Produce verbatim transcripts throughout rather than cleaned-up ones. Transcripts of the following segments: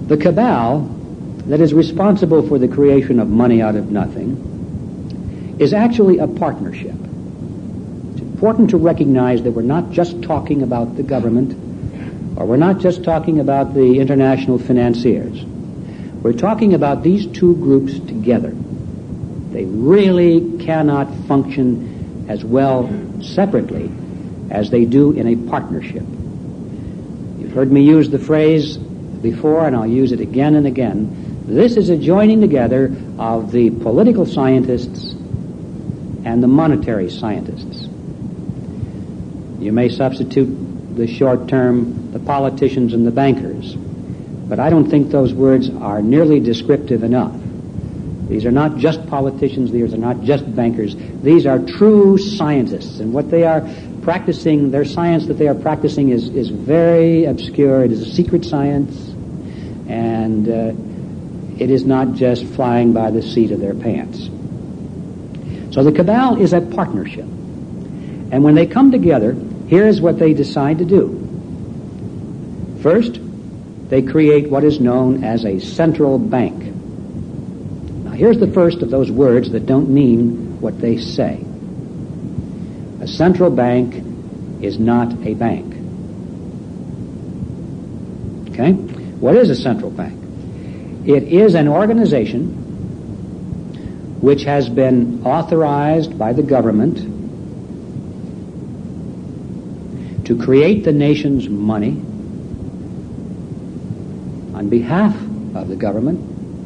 The cabal that is responsible for the creation of money out of nothing is actually a partnership. It's important to recognize that we're not just talking about the government, or we're not just talking about the international financiers. We're talking about these two groups together. They really cannot function as well separately as they do in a partnership. You've heard me use the phrase before, and I'll use it again and again. This is a joining together of the political scientists and the monetary scientists. You may substitute the short term, the politicians and the bankers, but I don't think those words are nearly descriptive enough. These are not just politicians, these are not just bankers. These are true scientists, and what they are practicing, their science that they are practicing is, is very obscure. It is a secret science, and uh, it is not just flying by the seat of their pants. So the cabal is a partnership. And when they come together, here's what they decide to do. First, they create what is known as a central bank. Now, here's the first of those words that don't mean what they say. A central bank is not a bank. Okay? What is a central bank? It is an organization which has been authorized by the government to create the nation's money on behalf of the government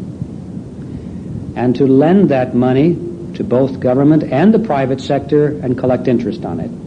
and to lend that money to both government and the private sector and collect interest on it.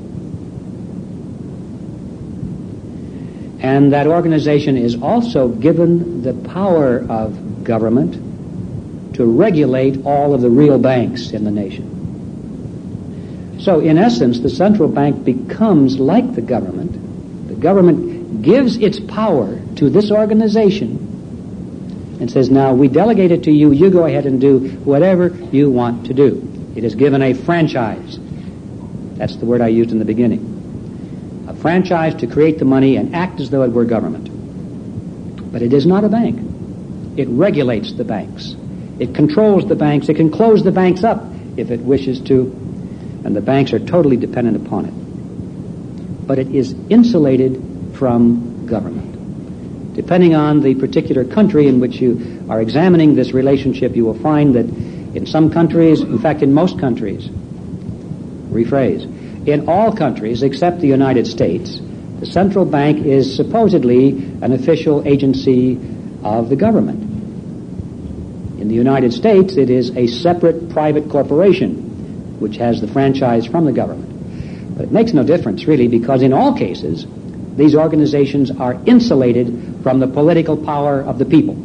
And that organization is also given the power of government to regulate all of the real banks in the nation. So, in essence, the central bank becomes like the government. The government gives its power to this organization and says, now, we delegate it to you, you go ahead and do whatever you want to do. It is given a franchise. That's the word I used in the beginning. A franchise to create the money and act as though it were government. But it is not a bank. It regulates the banks. It controls the banks. It can close the banks up if it wishes to, and the banks are totally dependent upon it. But it is insulated from government. Depending on the particular country in which you are examining this relationship, you will find that in some countries, in fact in most countries, rephrase, in all countries except the United States, the central bank is supposedly an official agency of the government. In the United States, it is a separate private corporation which has the franchise from the government. But it makes no difference, really, because in all cases, these organizations are insulated from the political power of the people.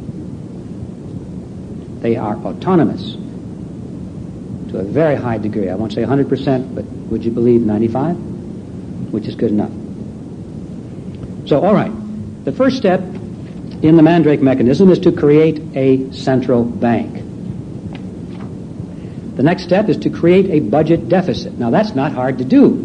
They are autonomous to a very high degree. I won't say one hundred percent, but would you believe ninety-five? Which is good enough. So, all right. The first step in the Mandrake mechanism is to create a central bank. The next step is to create a budget deficit. Now, that's not hard to do.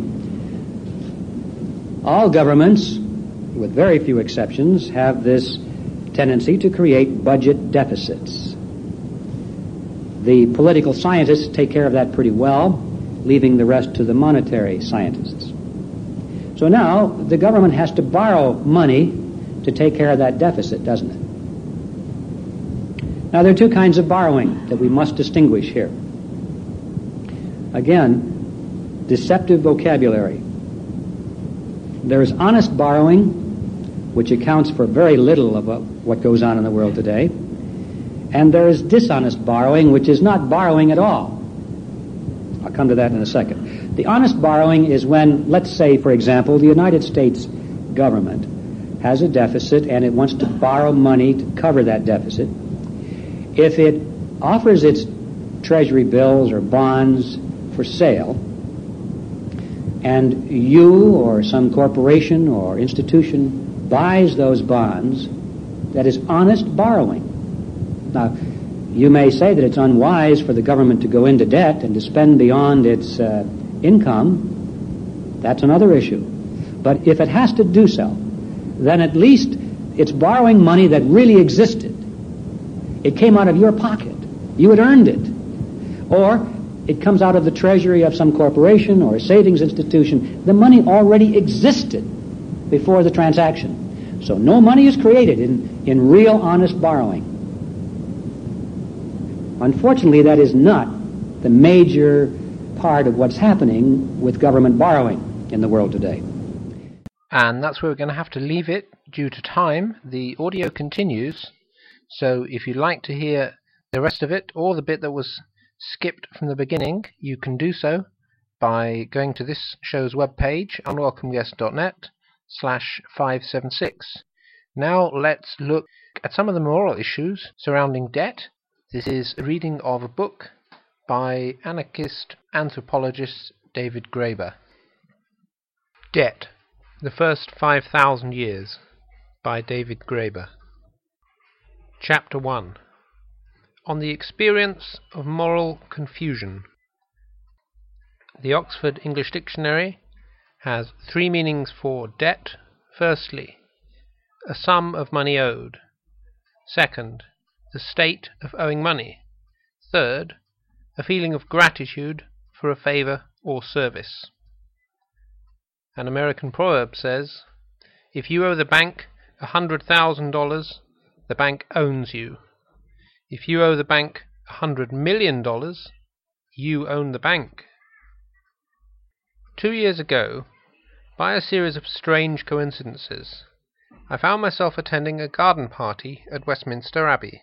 All governments, with very few exceptions, have this tendency to create budget deficits. The political scientists take care of that pretty well, leaving the rest to the monetary scientists. So now, the government has to borrow money to take care of that deficit, doesn't it? Now, there are two kinds of borrowing that we must distinguish here. Again, deceptive vocabulary. There is honest borrowing, which accounts for very little of what goes on in the world today. And there is dishonest borrowing, which is not borrowing at all. I'll come to that in a second. The honest borrowing is when, let's say, for example, the United States government has a deficit and it wants to borrow money to cover that deficit. If it offers its treasury bills or bonds for sale, and you or some corporation or institution buys those bonds, that is honest borrowing. Now, you may say that it's unwise for the government to go into debt and to spend beyond its uh, income. That's another issue. But if it has to do so, then at least It's borrowing money that really existed. It came out of your pocket. You had earned it. Or it comes out of the treasury of some corporation or a savings institution. The money already existed before the transaction. So no money is created in, in real, honest borrowing. Unfortunately, that is not the major part of what's happening with government borrowing in the world today. And that's where we're going to have to leave it due to time. The audio continues, so if you'd like to hear the rest of it, or the bit that was skipped from the beginning, you can do so by going to this show's webpage, unwelcomeguest.net slash 576. Now let's look at some of the moral issues surrounding debt. This is a reading of a book by anarchist anthropologist David Graeber. Debt, the First Five Thousand Years by David Graeber. Chapter one. On the Experience of Moral Confusion. The Oxford English Dictionary has three meanings for debt. Firstly, a sum of money owed. Second, the state of owing money. Third, a feeling of gratitude for a favour or service. An American proverb says, if you owe the bank a hundred thousand dollars, the bank owns you. If you owe the bank a hundred million dollars, you own the bank. Two years ago, by a series of strange coincidences, I found myself attending a garden party at Westminster Abbey.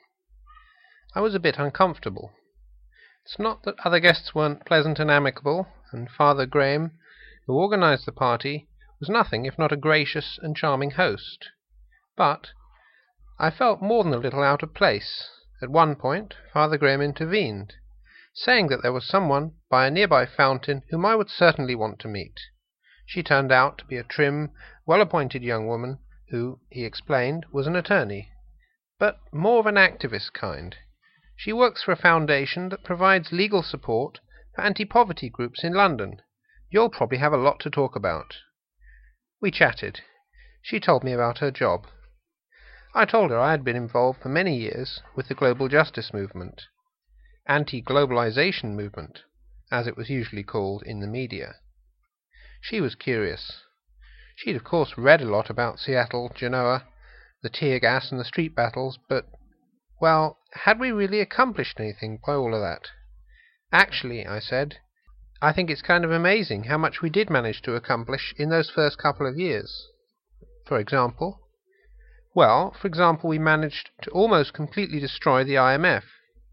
I was a bit uncomfortable. It's not that other guests weren't pleasant and amicable, and Father Graham, who organised the party, was nothing if not a gracious and charming host. But I felt more than a little out of place. At one point, Father Graham intervened, saying that there was someone by a nearby fountain whom I would certainly want to meet. She turned out to be a trim, well-appointed young woman who, he explained, was an attorney, but more of an activist kind. She works for a foundation that provides legal support for anti-poverty groups in London. You'll probably have a lot to talk about. We chatted. She told me about her job. I told her I had been involved for many years with the global justice movement, anti-globalization movement, as it was usually called in the media. She was curious. She'd of course read a lot about Seattle, Genoa, the tear gas and the street battles, but, well, had we really accomplished anything by all of that? Actually, I said, I think it's kind of amazing how much we did manage to accomplish in those first couple of years. For example? Well, for example, we managed to almost completely destroy the I M F.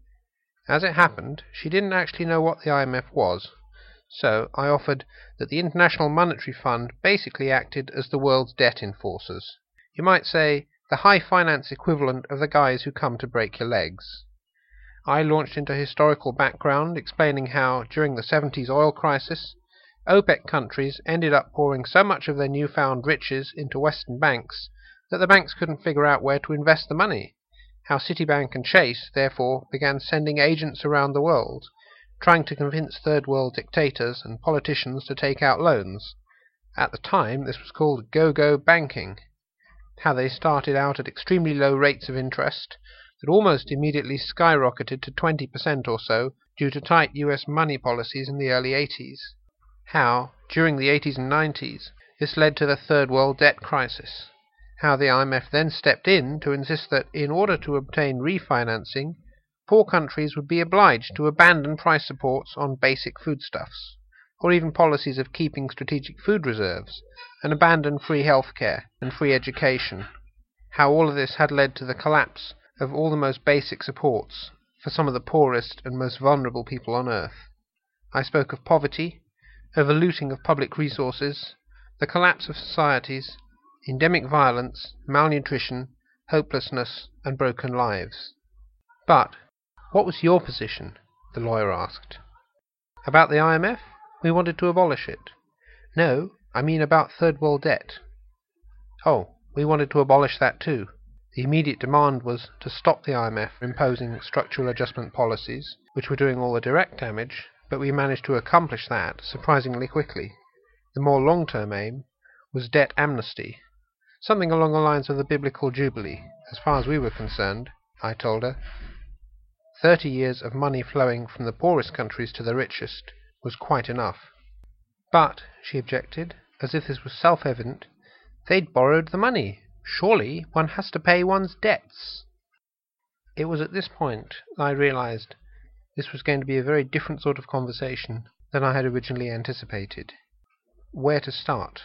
As it happened, she didn't actually know what the I M F was, so I offered that the International Monetary Fund basically acted as the world's debt enforcers. You might say the high finance equivalent of the guys who come to break your legs. I launched into historical background, explaining how, during the seventies oil crisis, OPEC countries ended up pouring so much of their newfound riches into Western banks that the banks couldn't figure out where to invest the money, how Citibank and Chase, therefore, began sending agents around the world, trying to convince third world dictators and politicians to take out loans. At the time, this was called go-go banking. How they started out at extremely low rates of interest that almost immediately skyrocketed to twenty percent or so due to tight U S money policies in the early eighties. How, during the eighties and nineties, this led to the third world debt crisis. How the I M F then stepped in to insist that in order to obtain refinancing, poor countries would be obliged to abandon price supports on basic foodstuffs, or even policies of keeping strategic food reserves, and abandon free health care and free education. How all of this had led to the collapse of all the most basic supports for some of the poorest and most vulnerable people on earth. I spoke of poverty, of a looting of public resources, the collapse of societies, endemic violence, malnutrition, hopelessness, and broken lives. But what was your position? The lawyer asked. About the I M F? We wanted to abolish it. No, I mean about third world debt. Oh, we wanted to abolish that too. The immediate demand was to stop the I M F imposing structural adjustment policies, which were doing all the direct damage, but we managed to accomplish that surprisingly quickly. The more long-term aim was debt amnesty, Something along the lines of the biblical Jubilee, as far as we were concerned, I told her. Thirty years of money flowing from the poorest countries to the richest was quite enough. But, she objected, as if this was self-evident, they'd borrowed the money. Surely one has to pay one's debts. It was at this point that I realized this was going to be a very different sort of conversation than I had originally anticipated. Where to start?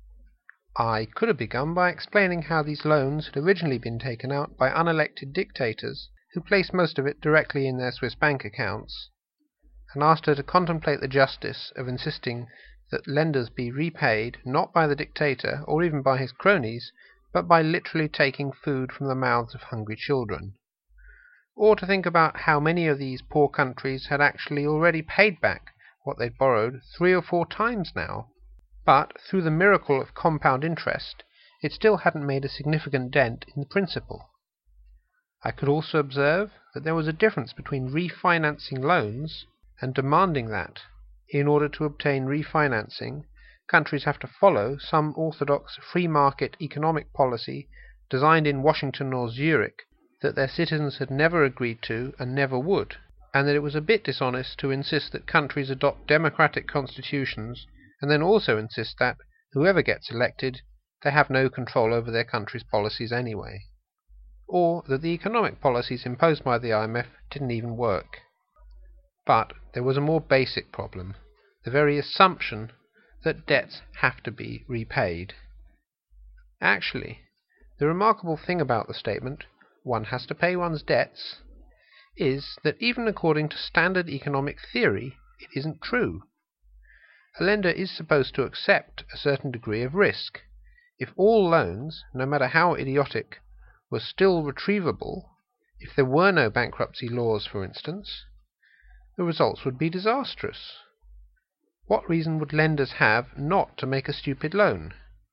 I could have begun by explaining how these loans had originally been taken out by unelected dictators who placed most of it directly in their Swiss bank accounts, and asked her to contemplate the justice of insisting that lenders be repaid not by the dictator or even by his cronies, but by literally taking food from the mouths of hungry children. Or to think about how many of these poor countries had actually already paid back what they'd borrowed three or four times now. But, through the miracle of compound interest, it still hadn't made a significant dent in the principal. I could also observe that there was a difference between refinancing loans and demanding that, in order to obtain refinancing, countries have to follow some orthodox free market economic policy designed in Washington or Zurich that their citizens had never agreed to and never would, and that it was a bit dishonest to insist that countries adopt democratic constitutions and then also insist that, whoever gets elected, they have no control over their country's policies anyway. Or that the economic policies imposed by the I M F didn't even work. But there was a more basic problem, the very assumption that debts have to be repaid. Actually, the remarkable thing about the statement, one has to pay one's debts, is that even according to standard economic theory, it isn't true. A lender is supposed to accept a certain degree of risk. If all loans, no matter how idiotic, were still retrievable, if there were no bankruptcy laws, for instance, the results would be disastrous. What reason would lenders have not to make a stupid loan?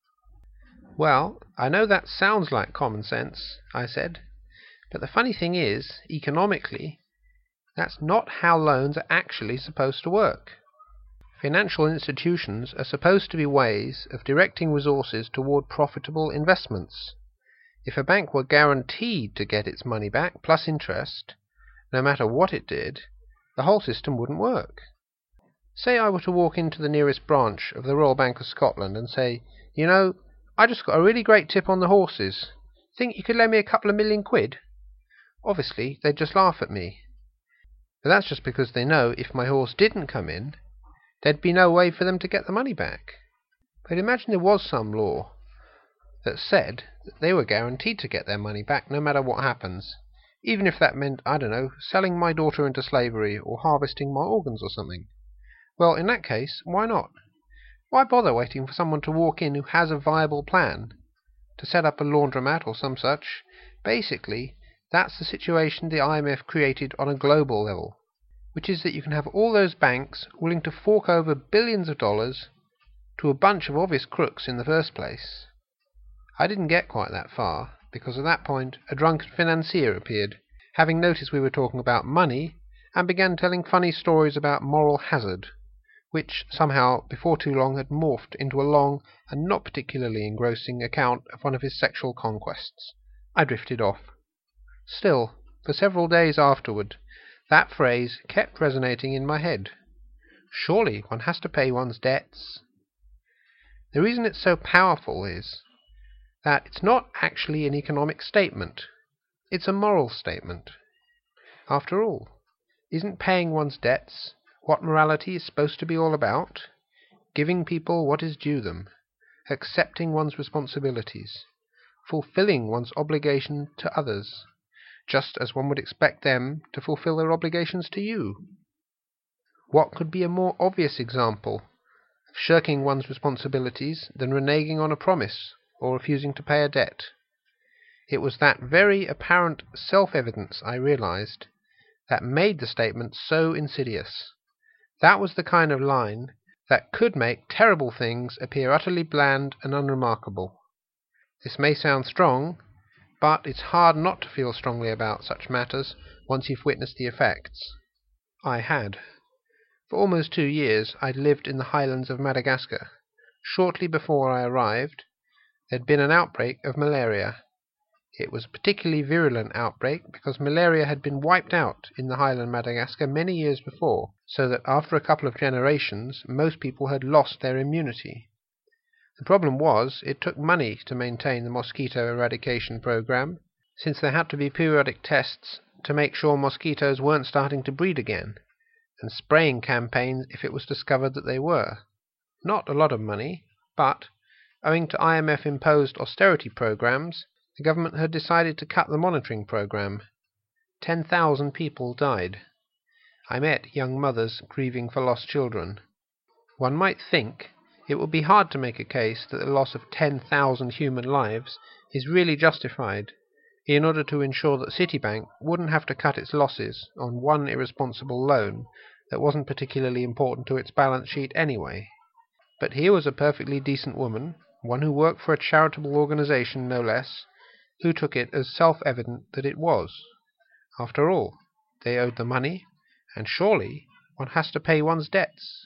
Well, I know that sounds like common sense, I said, but the funny thing is, economically, that's not how loans are actually supposed to work. Financial institutions are supposed to be ways of directing resources toward profitable investments. If a bank were guaranteed to get its money back, plus interest, no matter what it did, the whole system wouldn't work. Say I were to walk into the nearest branch of the Royal Bank of Scotland and say, you know, I just got a really great tip on the horses. Think you could lend me a couple of million quid? Obviously, they'd just laugh at me. But that's just because they know if my horse didn't come in, there'd be no way for them to get the money back. But imagine there was some law that said that they were guaranteed to get their money back no matter what happens, even if that meant, I don't know, selling my daughter into slavery or harvesting my organs or something. Well, in that case, why not? Why bother waiting for someone to walk in who has a viable plan to set up a laundromat or some such? Basically, that's the situation the I M F created on a global level, which is that you can have all those banks willing to fork over billions of dollars to a bunch of obvious crooks in the first place. I didn't get quite that far, because at that point a drunken financier appeared, having noticed we were talking about money, and began telling funny stories about moral hazard, which somehow before too long had morphed into a long and not particularly engrossing account of one of his sexual conquests. I drifted off. Still, for several days afterward, that phrase kept resonating in my head. Surely one has to pay one's debts. The reason it's so powerful is that it's not actually an economic statement. It's a moral statement. After all, isn't paying one's debts what morality is supposed to be all about? Giving people what is due them, accepting one's responsibilities, fulfilling one's obligation to others, just as one would expect them to fulfill their obligations to you. What could be a more obvious example of shirking one's responsibilities than reneging on a promise or refusing to pay a debt? It was that very apparent self-evidence, I realized, that made the statement so insidious. That was the kind of line that could make terrible things appear utterly bland and unremarkable. This may sound strong, but it's hard not to feel strongly about such matters once you've witnessed the effects. I had. For almost two years I'd lived in the highlands of Madagascar. Shortly before I arrived, there had been an outbreak of malaria. It was a particularly virulent outbreak because malaria had been wiped out in the highland Madagascar many years before, so that after a couple of generations most people had lost their immunity. The problem was it took money to maintain the mosquito eradication program, since there had to be periodic tests to make sure mosquitoes weren't starting to breed again, and spraying campaigns if it was discovered that they were. Not a lot of money, but, owing to I M F-imposed austerity programs, the government had decided to cut the monitoring program. Ten thousand people died. I met young mothers grieving for lost children. One might think it would be hard to make a case that the loss of ten thousand human lives is really justified, in order to ensure that Citibank wouldn't have to cut its losses on one irresponsible loan that wasn't particularly important to its balance sheet anyway. But here was a perfectly decent woman, one who worked for a charitable organization no less, who took it as self-evident that it was. After all, they owed the money, and surely one has to pay one's debts.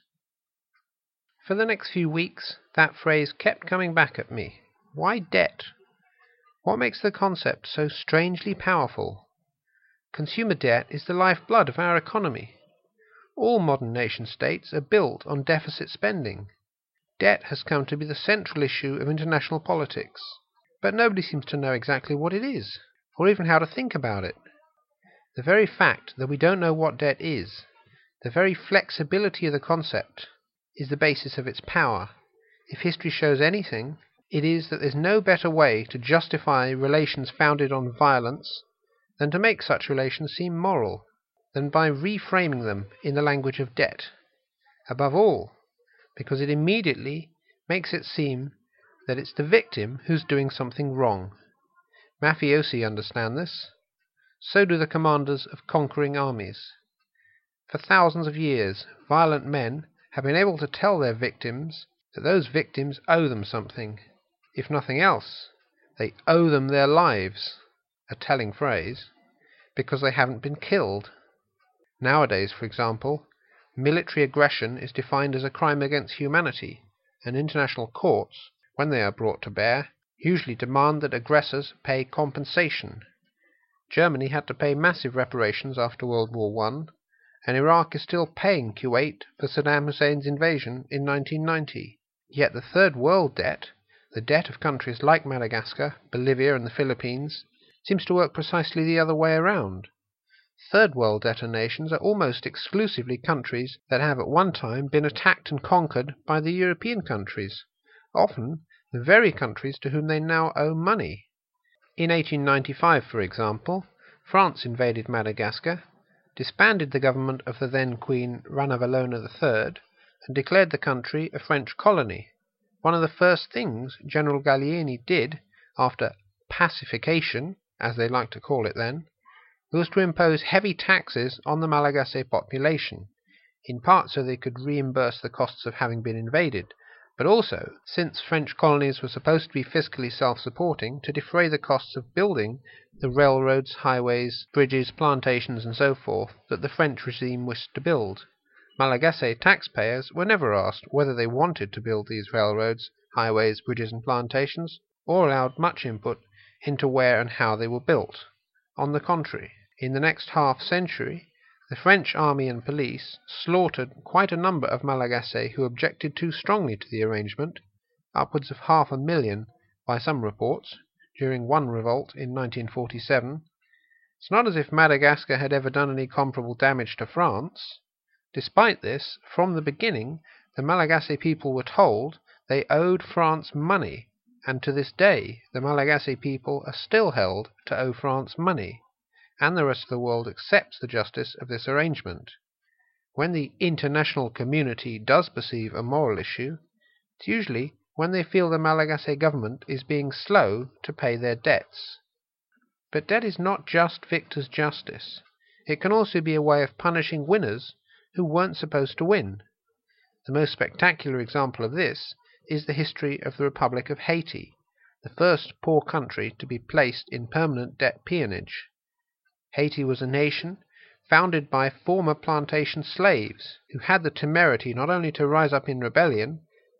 For the next few weeks, that phrase kept coming back at me. Why debt? What makes the concept so strangely powerful? Consumer debt is the lifeblood of our economy. All modern nation-states are built on deficit spending. Debt has come to be the central issue of international politics. But nobody seems to know exactly what it is, or even how to think about it. The very fact that we don't know what debt is, the very flexibility of the concept, is the basis of its power. If history shows anything, it is that there's no better way to justify relations founded on violence than to make such relations seem moral, than by reframing them in the language of debt. Above all, because it immediately makes it seem that it's the victim who's doing something wrong. Mafiosi understand this. So do the commanders of conquering armies. For thousands of years, violent men have been able to tell their victims that those victims owe them something. If nothing else, they owe them their lives, a telling phrase, because they haven't been killed. Nowadays, for example, military aggression is defined as a crime against humanity, and international courts, when they are brought to bear, usually demand that aggressors pay compensation. Germany had to pay massive reparations after World War One, and Iraq is still paying Kuwait for Saddam Hussein's invasion in nineteen ninety. Yet the Third World debt, the debt of countries like Madagascar, Bolivia and the Philippines, seems to work precisely the other way around. Third World debtor nations are almost exclusively countries that have at one time been attacked and conquered by the European countries, often the very countries to whom they now owe money. In eighteen ninety-five, for example, France invaded Madagascar, disbanded the government of the then Queen Ranavalona the Third, and declared the country a French colony. One of the first things General Gallieni did, after pacification, as they liked to call it then, was to impose heavy taxes on the Malagasy population, in part so they could reimburse the costs of having been invaded, but also, since French colonies were supposed to be fiscally self-supporting, to defray the costs of building the railroads, highways, bridges, plantations, and so forth that the French regime wished to build. Malagasy taxpayers were never asked whether they wanted to build these railroads, highways, bridges, and plantations, or allowed much input into where and how they were built. On the contrary, in the next half-century, the French army and police slaughtered quite a number of Malagasy who objected too strongly to the arrangement, upwards of half a million by some reports, during one revolt in nineteen forty-seven. It's not as if Madagascar had ever done any comparable damage to France. Despite this, from the beginning, the Malagasy people were told they owed France money, and to this day the Malagasy people are still held to owe France money, and the rest of the world accepts the justice of this arrangement. When the international community does perceive a moral issue, it's usually when they feel the Malagasy government is being slow to pay their debts. But debt is not just victor's justice. It can also be a way of punishing winners who weren't supposed to win. The most spectacular example of this is the history of the Republic of Haiti, the first poor country to be placed in permanent debt peonage. Haiti was a nation founded by former plantation slaves who had the temerity not only to rise up in rebellion,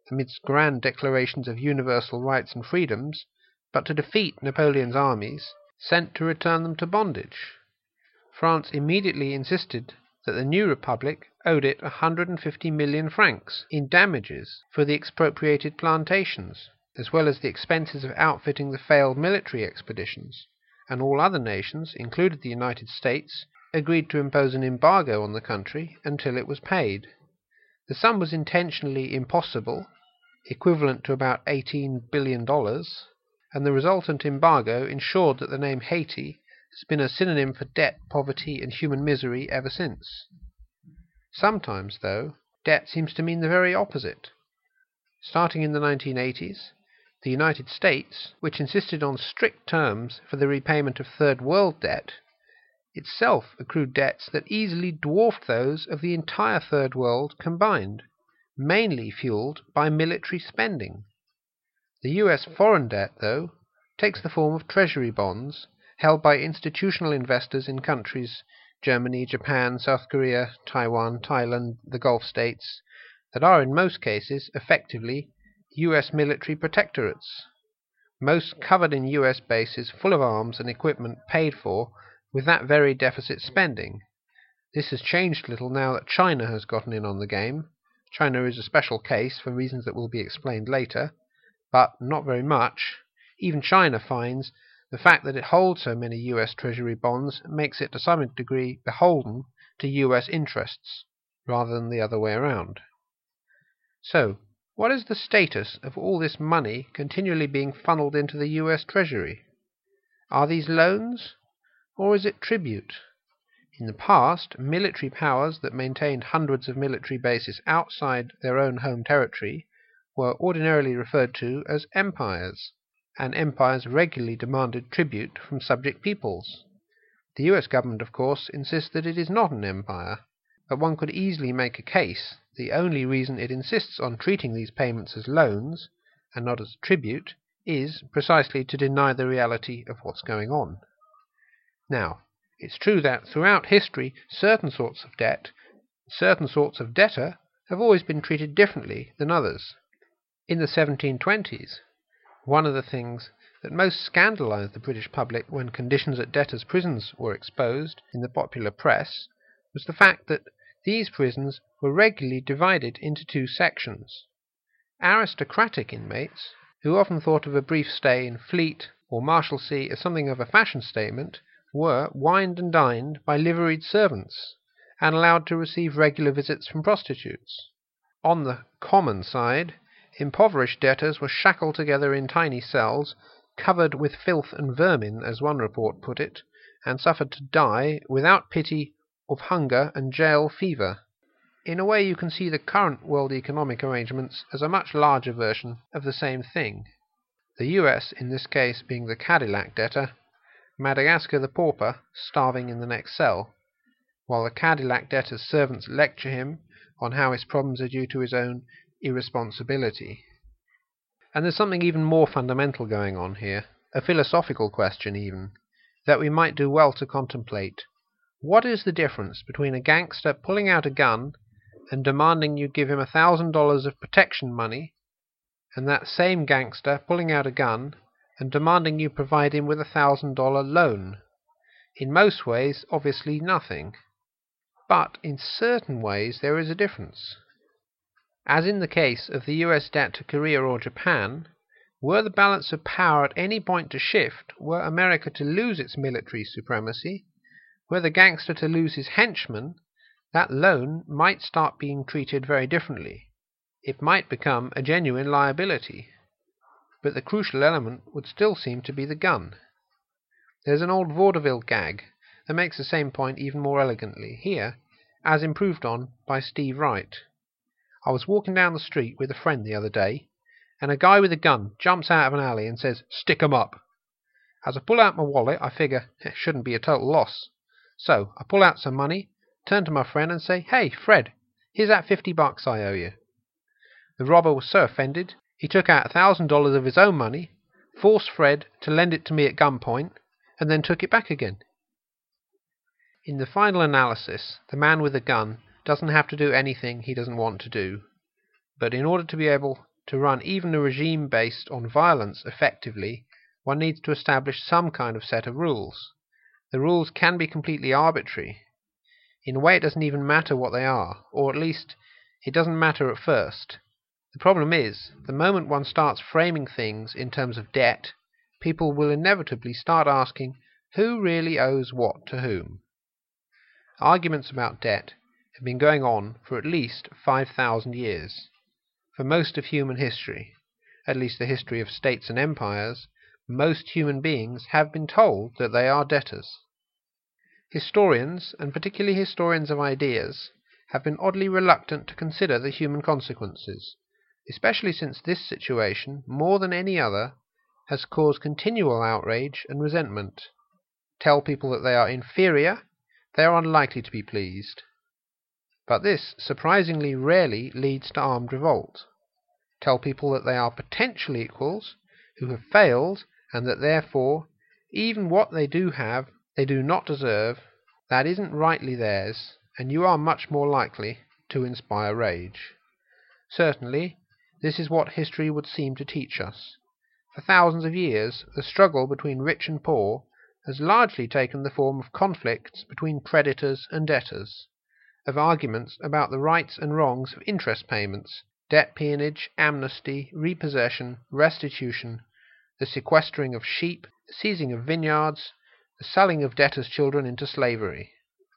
amidst grand declarations of universal rights and freedoms, but to defeat Napoleon's armies sent to return them to bondage. France immediately insisted that the new republic owed it one hundred fifty million francs in damages for the expropriated plantations, as well as the expenses of outfitting the failed military expeditions, and all other nations, including the United States, agreed to impose an embargo on the country until it was paid. The sum was intentionally impossible, equivalent to about eighteen billion dollars, and the resultant embargo ensured that the name Haiti has been a synonym for debt, poverty, and human misery ever since. Sometimes, though, debt seems to mean the very opposite. Starting in the nineteen eighties, the United States, which insisted on strict terms for the repayment of Third World debt, itself accrued debts that easily dwarfed those of the entire Third World combined, mainly fueled by military spending. The U S foreign debt, though, takes the form of treasury bonds held by institutional investors in countries Germany, Japan, South Korea, Taiwan, Thailand, the Gulf states, that are in most cases effectively U S military protectorates, most covered in U S bases full of arms and equipment paid for with that very deficit spending. This has changed little now that China has gotten in on the game. China is a special case for reasons that will be explained later, but not very much. Even China finds the fact that it holds so many U S Treasury bonds makes it to some degree beholden to U S interests, rather than the other way around. So, what is the status of all this money continually being funneled into the U S Treasury? Are these loans, or is it tribute? In the past, military powers that maintained hundreds of military bases outside their own home territory were ordinarily referred to as empires, and empires regularly demanded tribute from subject peoples. The U S government, of course, insists that it is not an empire, but one could easily make a case the only reason it insists on treating these payments as loans, and not as tribute, is precisely to deny the reality of what's going on. Now, it's true that throughout history certain sorts of debt, certain sorts of debtor, have always been treated differently than others. In the seventeen twenties, one of the things that most scandalized the British public when conditions at debtors' prisons were exposed in the popular press was the fact that these prisons were regularly divided into two sections. Aristocratic inmates, who often thought of a brief stay in Fleet or Marshalsea as something of a fashion statement, were wined and dined by liveried servants, and allowed to receive regular visits from prostitutes. On the common side, impoverished debtors were shackled together in tiny cells, covered with filth and vermin, as one report put it, and suffered to die, without pity, of hunger and jail fever. In a way, you can see the current world economic arrangements as a much larger version of the same thing. The U S, in this case, being the Cadillac debtor, Madagascar the pauper, starving in the next cell, while the Cadillac debtor's servants lecture him on how his problems are due to his own irresponsibility. And there's something even more fundamental going on here, a philosophical question even, that we might do well to contemplate. What is the difference between a gangster pulling out a gun and demanding you give him a thousand dollars of protection money, and that same gangster pulling out a gun and demanding you provide him with a thousand dollar loan? In most ways, obviously nothing. But in certain ways there is a difference. As in the case of the U S debt to Korea or Japan, were the balance of power at any point to shift, were America to lose its military supremacy, were the gangster to lose his henchmen, that loan might start being treated very differently. It might become a genuine liability. But the crucial element would still seem to be the gun. There's an old vaudeville gag that makes the same point even more elegantly, here, as improved on by Steve Wright. I was walking down the street with a friend the other day, and a guy with a gun jumps out of an alley and says, "Stick 'em up." As I pull out my wallet, I figure it shouldn't be a total loss. So I pull out some money, turn to my friend and say, "Hey, Fred, here's that fifty bucks I owe you." The robber was so offended, he took out a thousand dollars of his own money, forced Fred to lend it to me at gunpoint, and then took it back again. In the final analysis, the man with the gun doesn't have to do anything he doesn't want to do. But in order to be able to run even a regime based on violence effectively, one needs to establish some kind of set of rules. The rules can be completely arbitrary. In a way, it doesn't even matter what they are, or at least it doesn't matter at first. The problem is, the moment one starts framing things in terms of debt, people will inevitably start asking who really owes what to whom. Arguments about debt have been going on for at least five thousand years. For most of human history, at least the history of states and empires, most human beings have been told that they are debtors. Historians, and particularly historians of ideas, have been oddly reluctant to consider the human consequences, especially since this situation, more than any other, has caused continual outrage and resentment. Tell people that they are inferior, they are unlikely to be pleased. But this surprisingly rarely leads to armed revolt. Tell people that they are potential equals, who have failed, and that therefore, even what they do have, they do not deserve, that isn't rightly theirs, and you are much more likely to inspire rage. Certainly, this is what history would seem to teach us. For thousands of years, the struggle between rich and poor has largely taken the form of conflicts between creditors and debtors, of arguments about the rights and wrongs of interest payments, debt peonage, amnesty, repossession, restitution, the sequestering of sheep, the seizing of vineyards, the selling of debtors' children into slavery.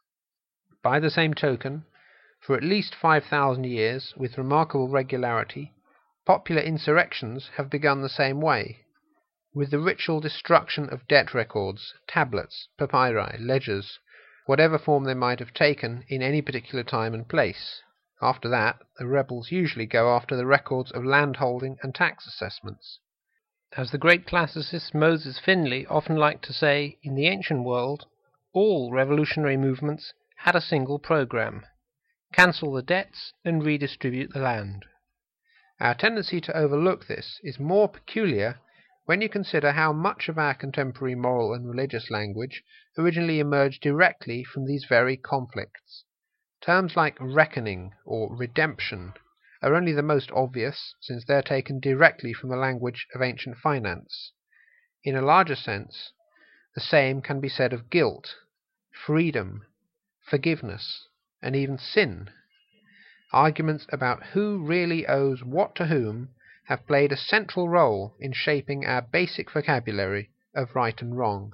By the same token, for at least five thousand years, with remarkable regularity, popular insurrections have begun the same way, with the ritual destruction of debt records, tablets, papyri, ledgers, whatever form they might have taken in any particular time and place. After that, the rebels usually go after the records of landholding and tax assessments. As the great classicist Moses Finley often liked to say, in the ancient world, all revolutionary movements had a single program: cancel the debts and redistribute the land. Our tendency to overlook this is more peculiar when you consider how much of our contemporary moral and religious language originally emerged directly from these very conflicts. Terms like reckoning or redemption are only the most obvious, since they are taken directly from the language of ancient finance. In a larger sense, the same can be said of guilt, freedom, forgiveness, and even sin. Arguments about who really owes what to whom have played a central role in shaping our basic vocabulary of right and wrong.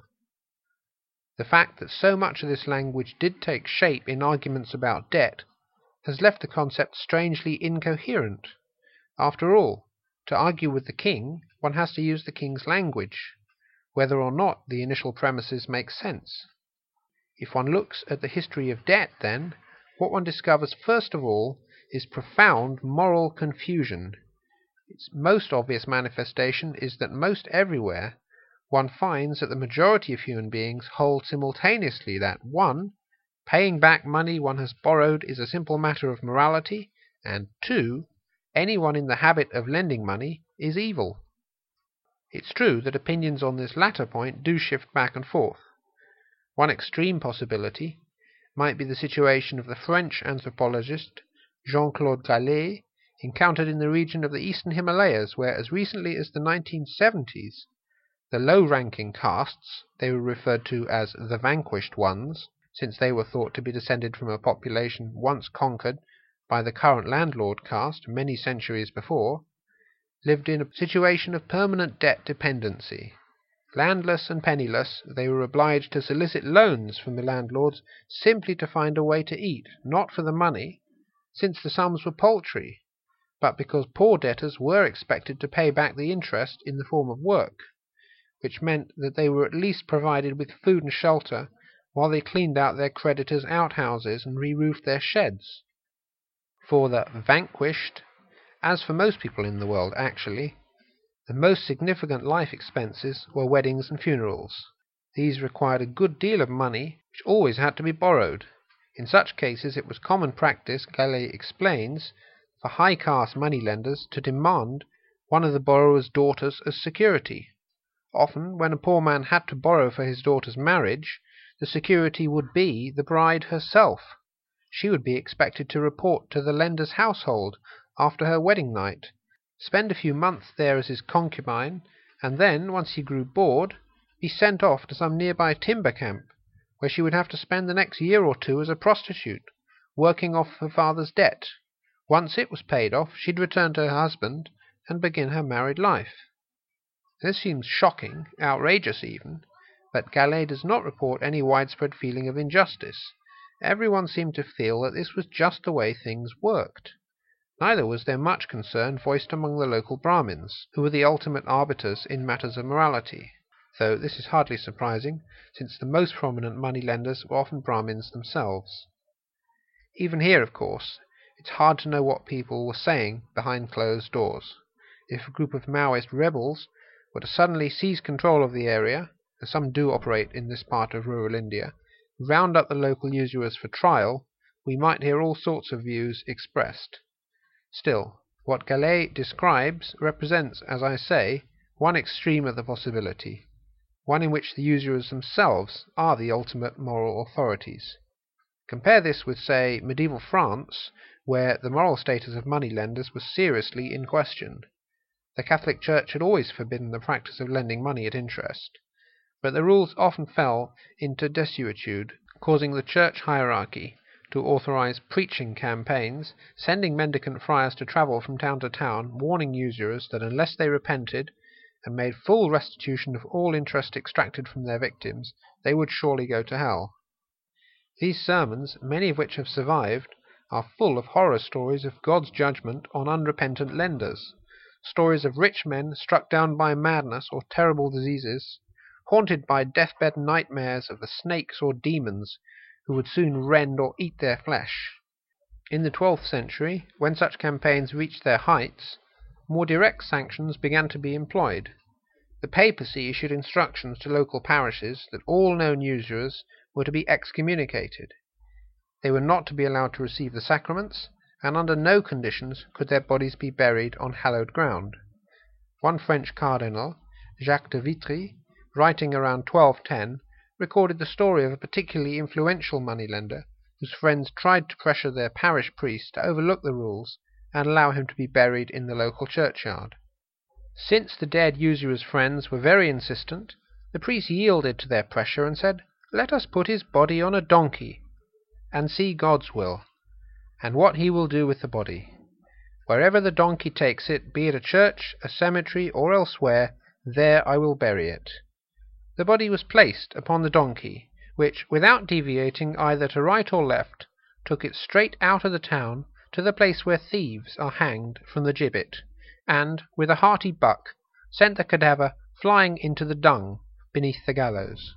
The fact that so much of this language did take shape in arguments about debt has left the concept strangely incoherent. After all, to argue with the king, one has to use the king's language, whether or not the initial premises make sense. If one looks at the history of debt, then, what one discovers first of all is profound moral confusion. Its most obvious manifestation is that most everywhere one finds that the majority of human beings hold simultaneously that one, paying back money one has borrowed is a simple matter of morality, and two, anyone in the habit of lending money is evil. It's true that opinions on this latter point do shift back and forth. One extreme possibility might be the situation of the French anthropologist Jean-Claude Gallet, encountered in the region of the eastern Himalayas, where as recently as the nineteen seventies, the low-ranking castes, they were referred to as the vanquished ones, since they were thought to be descended from a population once conquered by the current landlord caste many centuries before, lived in a situation of permanent debt dependency. Landless and penniless, they were obliged to solicit loans from the landlords simply to find a way to eat, not for the money, since the sums were paltry, but because poor debtors were expected to pay back the interest in the form of work, which meant that they were at least provided with food and shelter while they cleaned out their creditors' outhouses and re-roofed their sheds. For the vanquished, as for most people in the world actually, the most significant life expenses were weddings and funerals. These required a good deal of money, which always had to be borrowed. In such cases it was common practice, Gallet explains, for high caste moneylenders to demand one of the borrower's daughters as security. Often, when a poor man had to borrow for his daughter's marriage, the security would be the bride herself. She would be expected to report to the lender's household after her wedding night, spend a few months there as his concubine, and then, once he grew bored, be sent off to some nearby timber camp, where she would have to spend the next year or two as a prostitute, working off her father's debt. Once it was paid off, she'd return to her husband and begin her married life. This seems shocking, outrageous even, but Gallet does not report any widespread feeling of injustice. Everyone seemed to feel that this was just the way things worked. Neither was there much concern voiced among the local Brahmins, who were the ultimate arbiters in matters of morality, though this is hardly surprising, since the most prominent money-lenders were often Brahmins themselves. Even here, of course, it's hard to know what people were saying behind closed doors. If a group of Maoist rebels were to suddenly seize control of the area, as some do operate in this part of rural India, round up the local usurers for trial, we might hear all sorts of views expressed. Still, what Gallet describes represents, as I say, one extreme of the possibility, one in which the usurers themselves are the ultimate moral authorities. Compare this with, say, medieval France, where the moral status of moneylenders was seriously in question. The Catholic Church had always forbidden the practice of lending money at interest, but the rules often fell into desuetude, causing the church hierarchy to authorize preaching campaigns, sending mendicant friars to travel from town to town, warning usurers that unless they repented and made full restitution of all interest extracted from their victims, they would surely go to hell. These sermons, many of which have survived, are full of horror stories of God's judgment on unrepentant lenders, stories of rich men struck down by madness or terrible diseases, haunted by deathbed nightmares of the snakes or demons who would soon rend or eat their flesh. In the twelfth century, when such campaigns reached their heights, more direct sanctions began to be employed. The papacy issued instructions to local parishes that all known usurers were to be excommunicated. They were not to be allowed to receive the sacraments, and under no conditions could their bodies be buried on hallowed ground. One French cardinal, Jacques de Vitry, writing around twelve ten, recorded the story of a particularly influential moneylender whose friends tried to pressure their parish priest to overlook the rules and allow him to be buried in the local churchyard. Since the dead usurer's friends were very insistent, the priest yielded to their pressure and said, "Let us put his body on a donkey, and see God's will, and what he will do with the body. Wherever the donkey takes it, be it a church, a cemetery, or elsewhere, there I will bury it." The body was placed upon the donkey, which, without deviating either to right or left, took it straight out of the town to the place where thieves are hanged from the gibbet, and, with a hearty buck, sent the cadaver flying into the dung beneath the gallows.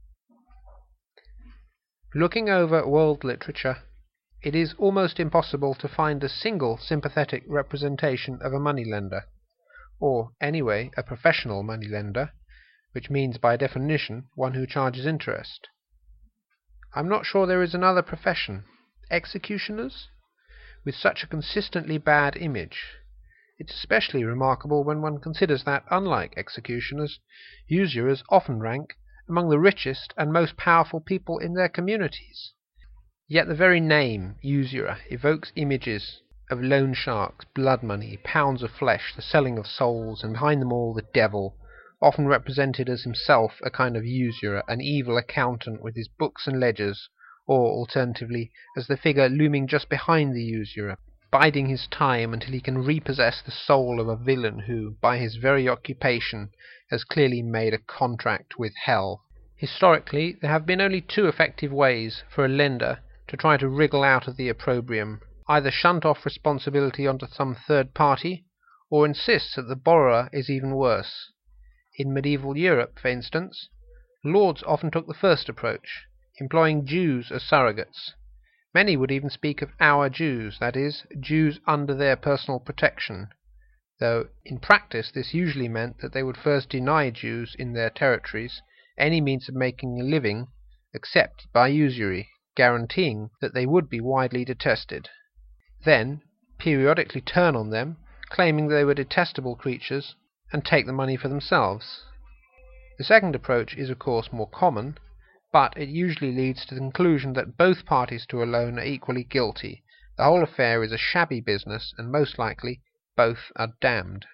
Looking over world literature, it is almost impossible to find a single sympathetic representation of a moneylender, or, anyway, a professional moneylender, which means by definition one who charges interest. I'm not sure there is another profession, executioners, with such a consistently bad image. It's especially remarkable when one considers that, unlike executioners, usurers often rank among the richest and most powerful people in their communities. Yet the very name, usurer, evokes images of loan sharks, blood money, pounds of flesh, the selling of souls, and behind them all the devil, often represented as himself a kind of usurer, an evil accountant with his books and ledgers, or, alternatively, as the figure looming just behind the usurer, biding his time until he can repossess the soul of a villain who, by his very occupation, has clearly made a contract with hell. Historically, there have been only two effective ways for a lender to try to wriggle out of the opprobrium: either shunt off responsibility onto some third party, or insist that the borrower is even worse. In medieval Europe, for instance, lords often took the first approach, employing Jews as surrogates. Many would even speak of our Jews, that is, Jews under their personal protection, though in practice this usually meant that they would first deny Jews in their territories any means of making a living except by usury, guaranteeing that they would be widely detested. Then periodically turn on them, claiming they were detestable creatures, and take the money for themselves. The second approach is of course more common, but it usually leads to the conclusion that both parties to a loan are equally guilty. The whole affair is a shabby business, and most likely both are damned.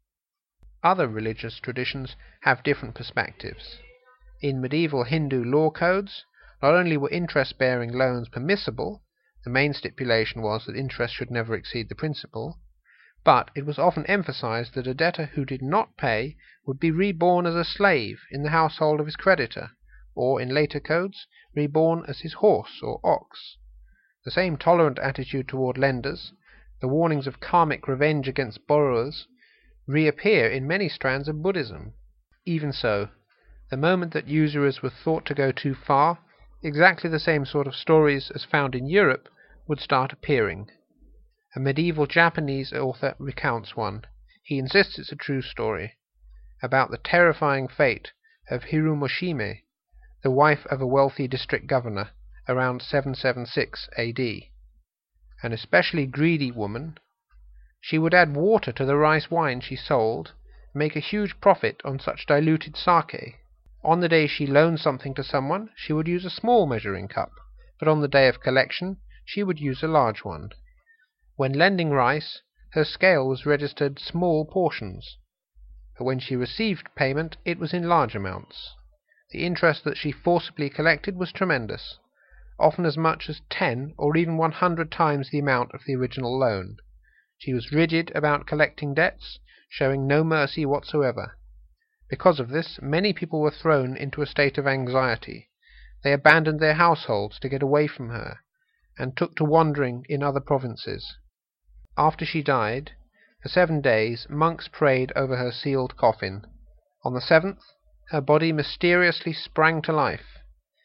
Other religious traditions have different perspectives. In medieval Hindu law codes, not only were interest-bearing loans permissible, the main stipulation was that interest should never exceed the principal, but it was often emphasized that a debtor who did not pay would be reborn as a slave in the household of his creditor, or, in later codes, reborn as his horse or ox. The same tolerant attitude toward lenders, the warnings of karmic revenge against borrowers, reappear in many strands of Buddhism. Even so, the moment that usurers were thought to go too far, exactly the same sort of stories as found in Europe would start appearing. A medieval Japanese author recounts one. He insists it's a true story, about the terrifying fate of Hirumoshime, the wife of a wealthy district governor, around seven seventy-six A D. An especially greedy woman, she would add water to the rice wine she sold, and make a huge profit on such diluted sake. On the day she loaned something to someone, she would use a small measuring cup, but on the day of collection, she would use a large one. When lending rice, her scale was registered small portions, but when she received payment, it was in large amounts. The interest that she forcibly collected was tremendous, often as much as ten or even one hundred times the amount of the original loan. She was rigid about collecting debts, showing no mercy whatsoever. Because of this, many people were thrown into a state of anxiety. They abandoned their households to get away from her, and took to wandering in other provinces. After she died, for seven days monks prayed over her sealed coffin. On the seventh, her body mysteriously sprang to life.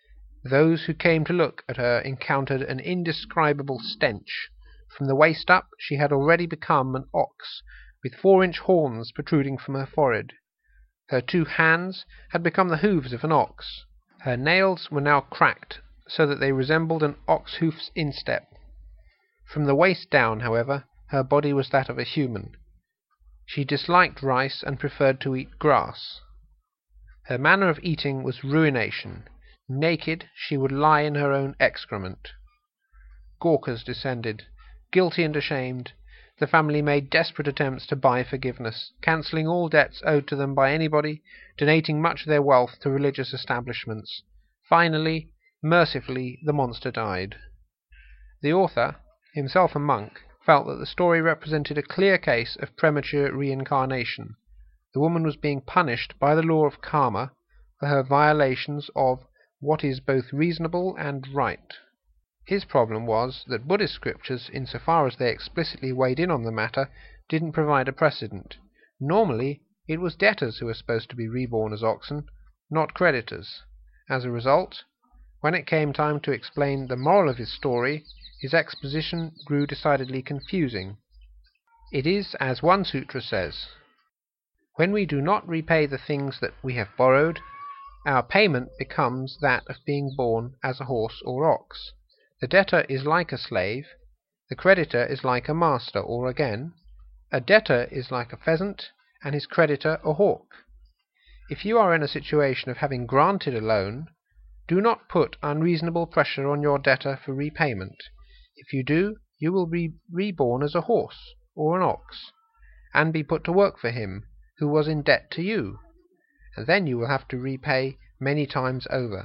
Those who came to look at her encountered an indescribable stench. From the waist up, she had already become an ox, with four-inch horns protruding from her forehead. Her two hands had become the hooves of an ox. Her nails were now cracked, so that they resembled an ox hoof's instep. From the waist down, however, her body was that of a human. She disliked rice and preferred to eat grass. Her manner of eating was ruination. Naked, she would lie in her own excrement. Gawkers descended. Guilty and ashamed, the family made desperate attempts to buy forgiveness, cancelling all debts owed to them by anybody, donating much of their wealth to religious establishments. Finally, mercifully, the monster died. The author, himself a monk, felt that the story represented a clear case of premature reincarnation. The woman was being punished by the law of karma for her violations of what is both reasonable and right. His problem was that Buddhist scriptures, insofar as they explicitly weighed in on the matter, didn't provide a precedent. Normally, it was debtors who were supposed to be reborn as oxen, not creditors. As a result, when it came time to explain the moral of his story, his exposition grew decidedly confusing. It is as one sutra says, "When we do not repay the things that we have borrowed, our payment becomes that of being born as a horse or ox. The debtor is like a slave, the creditor is like a master, or again, a debtor is like a pheasant, and his creditor a hawk. If you are in a situation of having granted a loan, do not put unreasonable pressure on your debtor for repayment. If you do, you will be reborn as a horse or an ox, and be put to work for him who was in debt to you, and then you will have to repay many times over."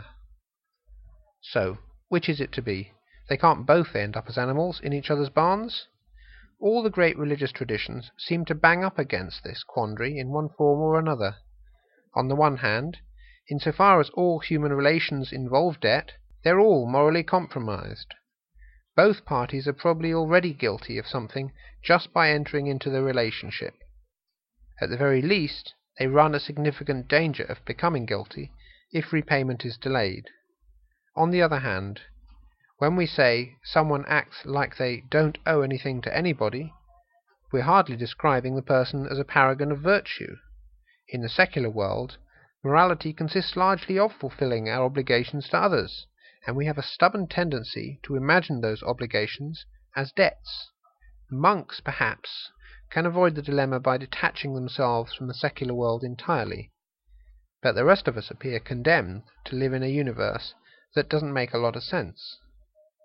So, which is it to be? They can't both end up as animals in each other's barns? All the great religious traditions seem to bang up against this quandary in one form or another. On the one hand, insofar as all human relations involve debt, they're all morally compromised. Both parties are probably already guilty of something just by entering into the relationship. At the very least, they run a significant danger of becoming guilty if repayment is delayed. On the other hand, when we say someone acts like they don't owe anything to anybody, we're hardly describing the person as a paragon of virtue. In the secular world, morality consists largely of fulfilling our obligations to others, and we have a stubborn tendency to imagine those obligations as debts. Monks, perhaps, can avoid the dilemma by detaching themselves from the secular world entirely, but the rest of us appear condemned to live in a universe that doesn't make a lot of sense.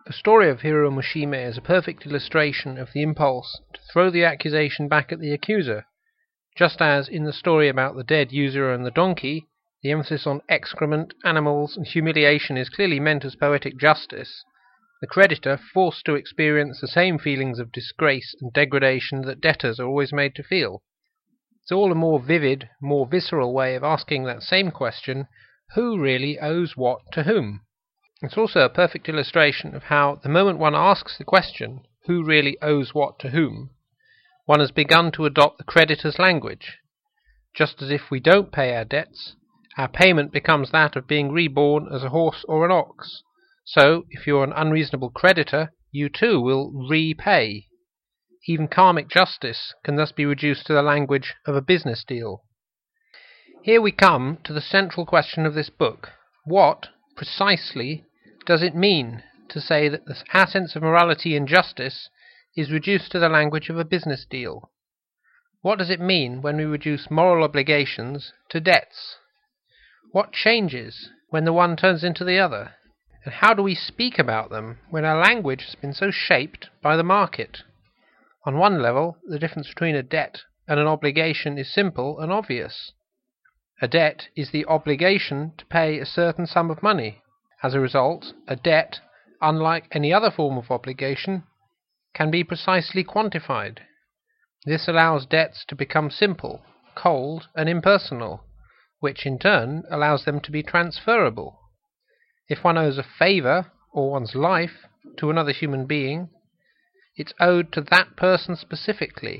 The story of Hiro Mushime is a perfect illustration of the impulse to throw the accusation back at the accuser, just as in the story about the dead usurer and the donkey, the emphasis on excrement, animals, and humiliation is clearly meant as poetic justice. The creditor forced to experience the same feelings of disgrace and degradation that debtors are always made to feel. It's all a more vivid, more visceral way of asking that same question, who really owes what to whom? It's also a perfect illustration of how, the moment one asks the question, who really owes what to whom, one has begun to adopt the creditor's language. Just as if we don't pay our debts, our payment becomes that of being reborn as a horse or an ox. So, if you're an unreasonable creditor, you too will repay. Even karmic justice can thus be reduced to the language of a business deal. Here we come to the central question of this book. What, precisely, does it mean to say that our sense of morality and justice is reduced to the language of a business deal? What does it mean when we reduce moral obligations to debts? What changes when the one turns into the other? And how do we speak about them when our language has been so shaped by the market? On one level, the difference between a debt and an obligation is simple and obvious. A debt is the obligation to pay a certain sum of money. As a result, a debt, unlike any other form of obligation, can be precisely quantified. This allows debts to become simple, cold, and impersonal, which in turn allows them to be transferable. If one owes a favour, or one's life, to another human being, it's owed to that person specifically.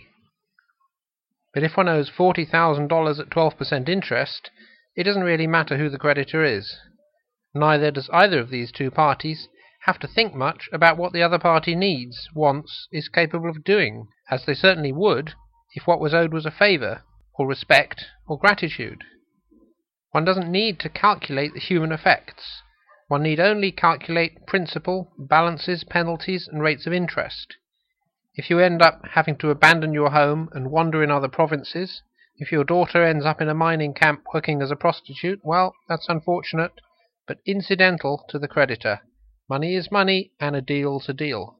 But if one owes forty thousand dollars at twelve percent interest, it doesn't really matter who the creditor is. Neither does either of these two parties have to think much about what the other party needs, wants, is capable of doing, as they certainly would if what was owed was a favour, or respect, or gratitude. One doesn't need to calculate the human effects. One need only calculate principal, balances, penalties, and rates of interest. If you end up having to abandon your home and wander in other provinces, if your daughter ends up in a mining camp working as a prostitute, well, that's unfortunate, but incidental to the creditor. Money is money, and a deal's a deal.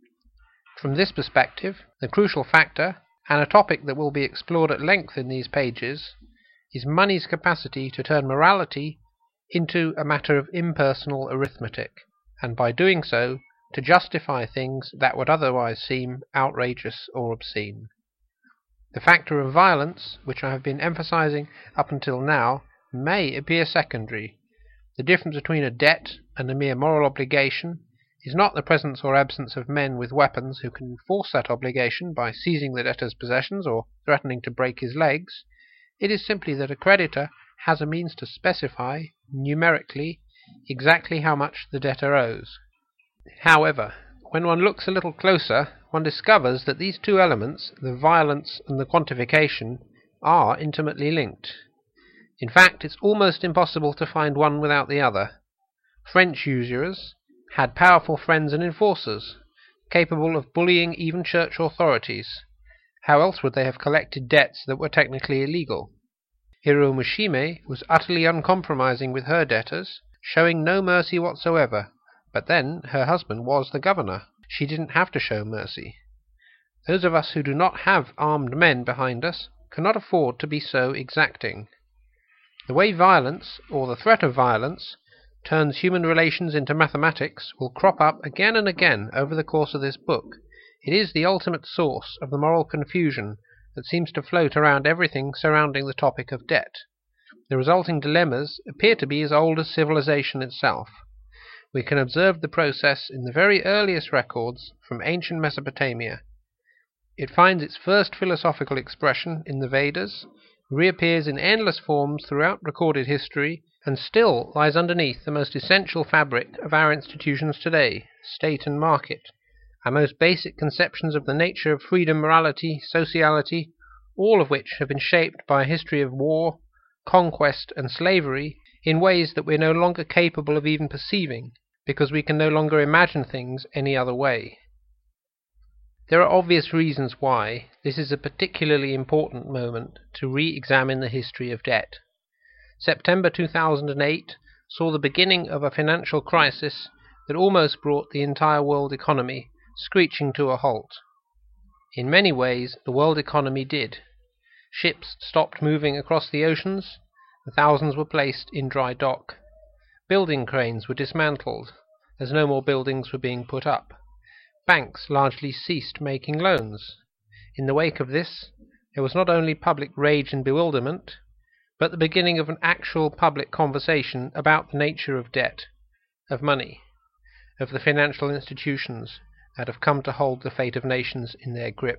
From this perspective, the crucial factor, and a topic that will be explored at length in these pages, is money's capacity to turn morality into a matter of impersonal arithmetic, and by doing so, to justify things that would otherwise seem outrageous or obscene. The factor of violence, which I have been emphasizing up until now, may appear secondary. The difference between a debt and a mere moral obligation is not the presence or absence of men with weapons who can enforce that obligation by seizing the debtor's possessions or threatening to break his legs. It is simply that a creditor has a means to specify, numerically, exactly how much the debtor owes. However, when one looks a little closer, one discovers that these two elements, the violence and the quantification, are intimately linked. In fact, it's almost impossible to find one without the other. French usurers had powerful friends and enforcers, capable of bullying even church authorities. How else would they have collected debts that were technically illegal? Hiro Mushime was utterly uncompromising with her debtors, showing no mercy whatsoever, but then her husband was the governor. She didn't have to show mercy. Those of us who do not have armed men behind us cannot afford to be so exacting. The way violence, or the threat of violence, turns human relations into mathematics will crop up again and again over the course of this book. It is the ultimate source of the moral confusion that seems to float around everything surrounding the topic of debt. The resulting dilemmas appear to be as old as civilization itself. We can observe the process in the very earliest records from ancient Mesopotamia. It finds its first philosophical expression in the Vedas, reappears in endless forms throughout recorded history, and still lies underneath the most essential fabric of our institutions today, state and market. Our most basic conceptions of the nature of freedom, morality, sociality, all of which have been shaped by a history of war, conquest, and slavery in ways that we're no longer capable of even perceiving, because we can no longer imagine things any other way. There are obvious reasons why this is a particularly important moment to re-examine the history of debt. September two thousand eight saw the beginning of a financial crisis that almost brought the entire world economy screeching to a halt. In many ways, the world economy did. Ships stopped moving across the oceans, and thousands were placed in dry dock. Building cranes were dismantled, as no more buildings were being put up. Banks largely ceased making loans. In the wake of this, there was not only public rage and bewilderment, but the beginning of an actual public conversation about the nature of debt, of money, of the financial institutions that have come to hold the fate of nations in their grip.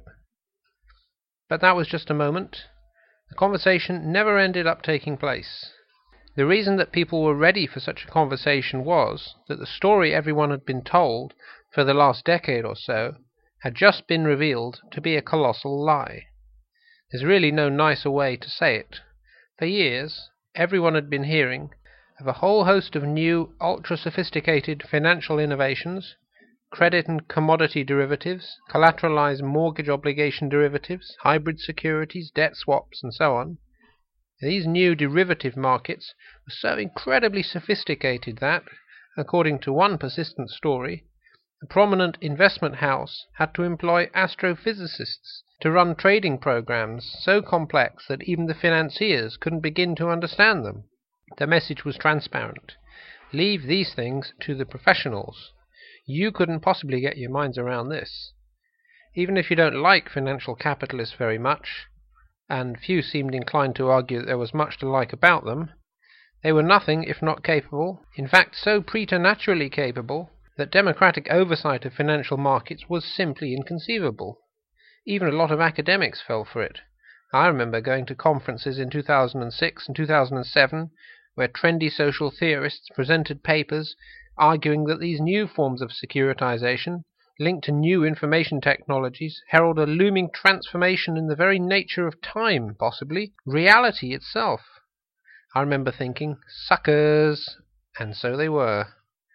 But that was just a moment. The conversation never ended up taking place. The reason that people were ready for such a conversation was that the story everyone had been told for the last decade or so had just been revealed to be a colossal lie. There's really no nicer way to say it. For years, everyone had been hearing of a whole host of new, ultra-sophisticated financial innovations, credit and commodity derivatives, collateralized mortgage obligation derivatives, hybrid securities, debt swaps, and so on. These new derivative markets were so incredibly sophisticated that, according to one persistent story, a prominent investment house had to employ astrophysicists to run trading programs so complex that even the financiers couldn't begin to understand them. The message was transparent. Leave these things to the professionals. You couldn't possibly get your minds around this. Even if you don't like financial capitalists very much, and few seemed inclined to argue that there was much to like about them, they were nothing if not capable, in fact so preternaturally capable, that democratic oversight of financial markets was simply inconceivable. Even a lot of academics fell for it. I remember going to conferences in two thousand six and two thousand seven where trendy social theorists presented papers arguing that these new forms of securitization, linked to new information technologies, herald a looming transformation in the very nature of time, possibly reality itself. I remember thinking, suckers, and so they were.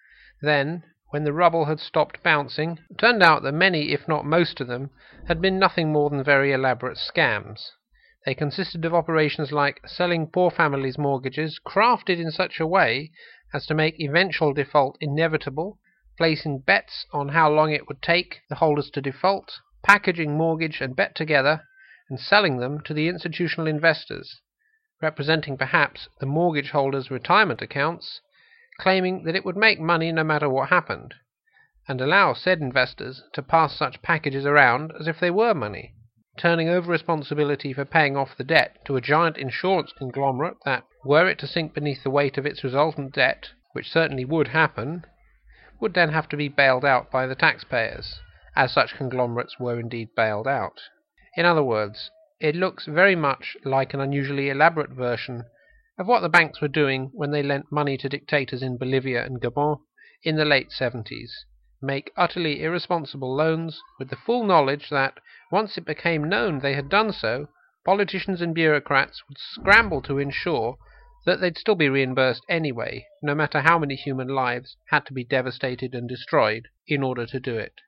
Then, when the rubble had stopped bouncing, it turned out that many, if not most of them, had been nothing more than very elaborate scams. They consisted of operations like selling poor families' mortgages, crafted in such a way as to make eventual default inevitable, placing bets on how long it would take the holders to default, packaging mortgage and bet together, and selling them to the institutional investors, representing perhaps the mortgage holders' retirement accounts, claiming that it would make money no matter what happened, and allow said investors to pass such packages around as if they were money, turning over responsibility for paying off the debt to a giant insurance conglomerate that, were it to sink beneath the weight of its resultant debt, which certainly would happen, would then have to be bailed out by the taxpayers, as such conglomerates were indeed bailed out. In other words, it looks very much like an unusually elaborate version of what the banks were doing when they lent money to dictators in Bolivia and Gabon in the late seventies, make utterly irresponsible loans with the full knowledge that, once it became known they had done so, politicians and bureaucrats would scramble to ensure that they'd still be reimbursed anyway, no matter how many human lives had to be devastated and destroyed in order to do it.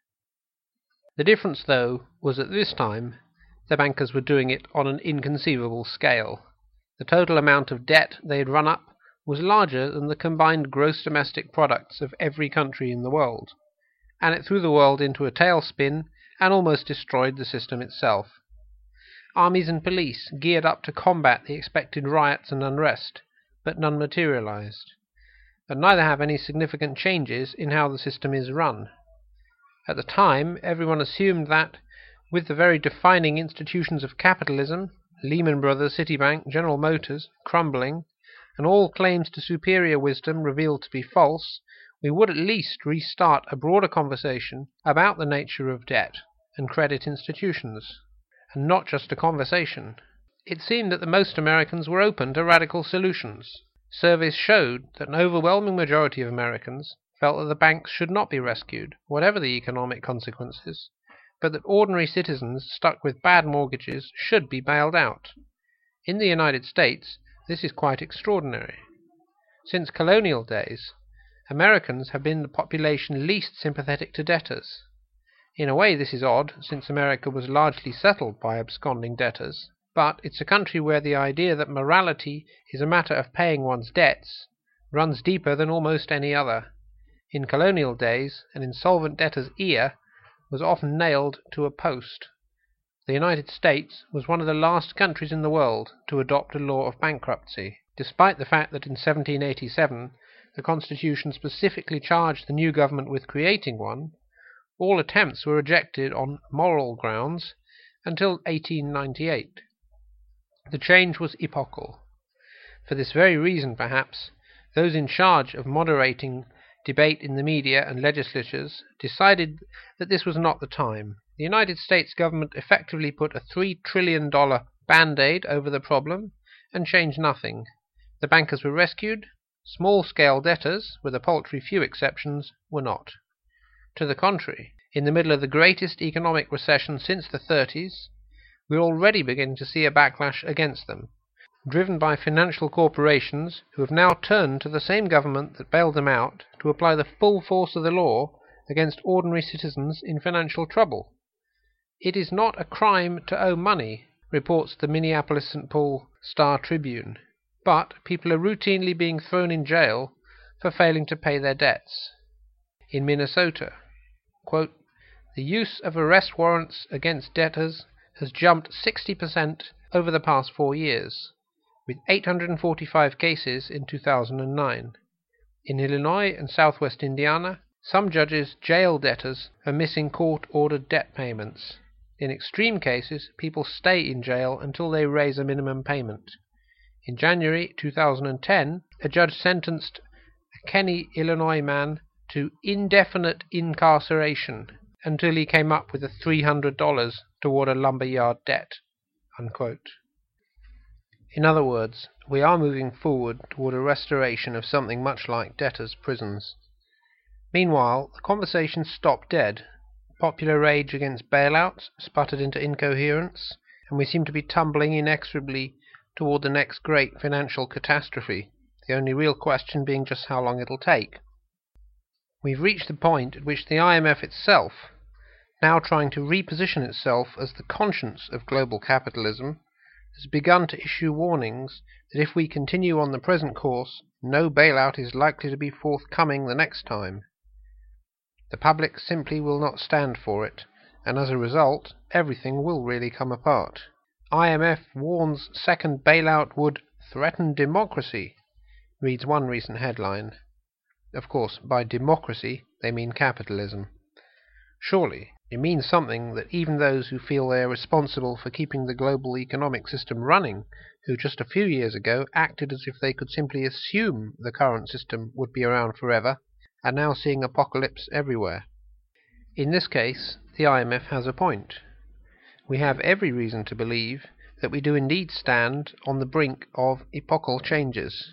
The difference, though, was that this time the bankers were doing it on an inconceivable scale. The total amount of debt they had run up was larger than the combined gross domestic products of every country in the world, and it threw the world into a tailspin and almost destroyed the system itself. Armies and police geared up to combat the expected riots and unrest, but none materialized. But neither have any significant changes in how the system is run. At the time, everyone assumed that, with the very defining institutions of capitalism, Lehman Brothers, Citibank, General Motors, crumbling, and all claims to superior wisdom revealed to be false, we would at least restart a broader conversation about the nature of debt and credit institutions, and not just a conversation. It seemed that the most Americans were open to radical solutions. Surveys showed that an overwhelming majority of Americans felt that the banks should not be rescued, whatever the economic consequences, but that ordinary citizens stuck with bad mortgages should be bailed out. In the United States, this is quite extraordinary. Since colonial days, Americans have been the population least sympathetic to debtors. In a way this is odd, since America was largely settled by absconding debtors, but it's a country where the idea that morality is a matter of paying one's debts runs deeper than almost any other. In colonial days, an insolvent debtor's ear was often nailed to a post. The United States was one of the last countries in the world to adopt a law of bankruptcy, despite the fact that in seventeen eighty-seven the Constitution specifically charged the new government with creating one. All attempts were rejected on moral grounds until eighteen ninety-eight. The change was epochal. For this very reason, perhaps, those in charge of moderating debate in the media and legislatures decided that this was not the time. The United States government effectively put a three trillion dollars band-aid over the problem and changed nothing. The bankers were rescued. Small-scale debtors, with a paltry few exceptions, were not. To the contrary, in the middle of the greatest economic recession since the thirties, we are already beginning to see a backlash against them, driven by financial corporations who have now turned to the same government that bailed them out to apply the full force of the law against ordinary citizens in financial trouble. It is not a crime to owe money, reports the Minneapolis-Saint Paul Star-Tribune, but people are routinely being thrown in jail for failing to pay their debts. In Minnesota, quote, the use of arrest warrants against debtors has jumped sixty percent over the past four years, with eight hundred forty-five cases in two thousand nine. In Illinois and southwest Indiana, some judges jail debtors for missing court-ordered debt payments. In extreme cases, people stay in jail until they raise a minimum payment. In January two thousand ten, a judge sentenced a Kenny, Illinois man to indefinite incarceration until he came up with a three hundred dollars toward a lumberyard debt. Unquote. In other words, we are moving forward toward a restoration of something much like debtors' prisons. Meanwhile, the conversation stopped dead. Popular rage against bailouts sputtered into incoherence, and we seem to be tumbling inexorably toward the next great financial catastrophe, the only real question being just how long it'll take. We've reached the point at which the I M F itself, now trying to reposition itself as the conscience of global capitalism, has begun to issue warnings that if we continue on the present course, no bailout is likely to be forthcoming the next time. The public simply will not stand for it, and as a result, everything will really come apart. I M F warns second bailout would threaten democracy, reads one recent headline. Of course, by democracy, they mean capitalism. Surely, it means something that even those who feel they are responsible for keeping the global economic system running, who just a few years ago acted as if they could simply assume the current system would be around forever, are now seeing apocalypse everywhere. In this case, the I M F has a point. We have every reason to believe that we do indeed stand on the brink of epochal changes.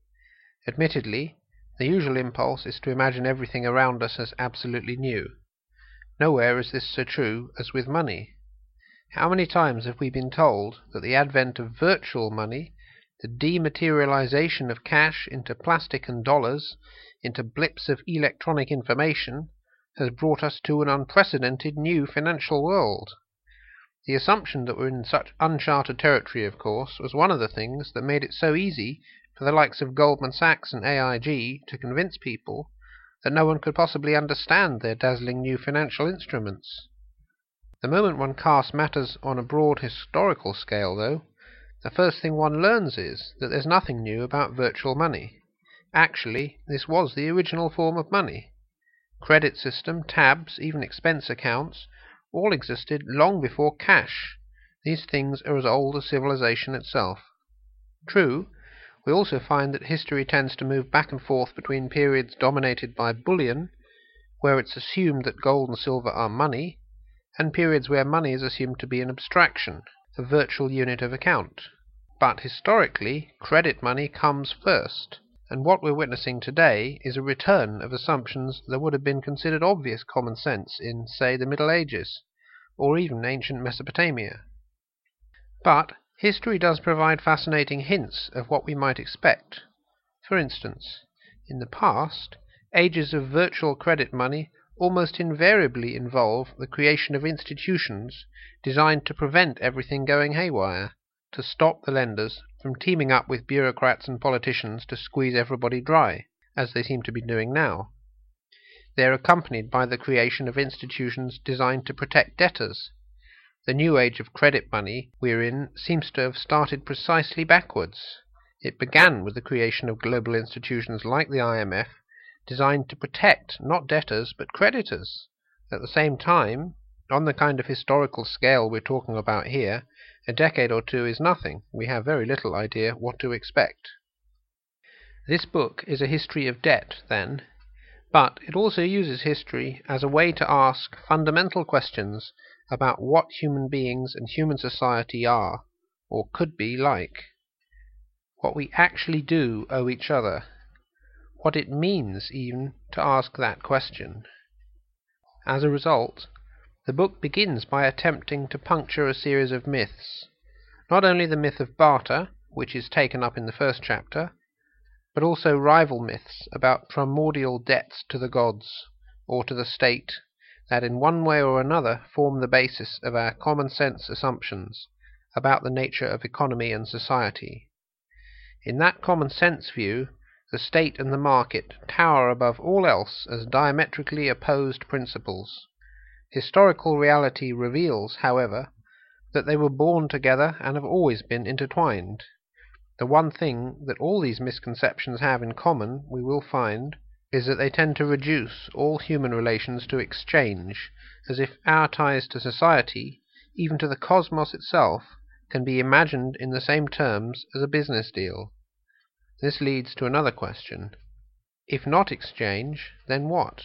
Admittedly, the usual impulse is to imagine everything around us as absolutely new. Nowhere is this so true as with money. How many times have we been told that the advent of virtual money, the dematerialization of cash into plastic and dollars, into blips of electronic information, has brought us to an unprecedented new financial world? The assumption that we're in such uncharted territory, of course, was one of the things that made it so easy for the likes of Goldman Sachs and A I G to convince people that no one could possibly understand their dazzling new financial instruments. The moment one casts matters on a broad historical scale, though, the first thing one learns is that there's nothing new about virtual money. Actually, this was the original form of money. Credit system, tabs, even expense accounts, all existed long before cash. These things are as old as civilization itself. True, we also find that history tends to move back and forth between periods dominated by bullion, where it's assumed that gold and silver are money, and periods where money is assumed to be an abstraction, a virtual unit of account. But historically, credit money comes first, and what we're witnessing today is a return of assumptions that would have been considered obvious common sense in, say, the Middle Ages, or even ancient Mesopotamia. But history does provide fascinating hints of what we might expect. For instance, in the past, ages of virtual credit money almost invariably involve the creation of institutions designed to prevent everything going haywire, to stop the lenders from teaming up with bureaucrats and politicians to squeeze everybody dry, as they seem to be doing now. They are accompanied by the creation of institutions designed to protect debtors. The new age of credit money we're in seems to have started precisely backwards. It began with the creation of global institutions like the I M F, designed to protect not debtors but creditors. At the same time, on the kind of historical scale we're talking about here, a decade or two is nothing. We have very little idea what to expect. This book is a history of debt, then, but it also uses history as a way to ask fundamental questions about what human beings and human society are, or could be, like. What we actually do owe each other. What it means, even, to ask that question. As a result, the book begins by attempting to puncture a series of myths. Not only the myth of barter, which is taken up in the first chapter, but also rival myths about primordial debts to the gods, or to the state, that in one way or another form the basis of our common sense assumptions about the nature of economy and society. In that common sense view, the state and the market tower above all else as diametrically opposed principles. Historical reality reveals, however, that they were born together and have always been intertwined. The one thing that all these misconceptions have in common, we will find, is that they tend to reduce all human relations to exchange, as if our ties to society, even to the cosmos itself, can be imagined in the same terms as a business deal. This leads to another question. If not exchange, then what?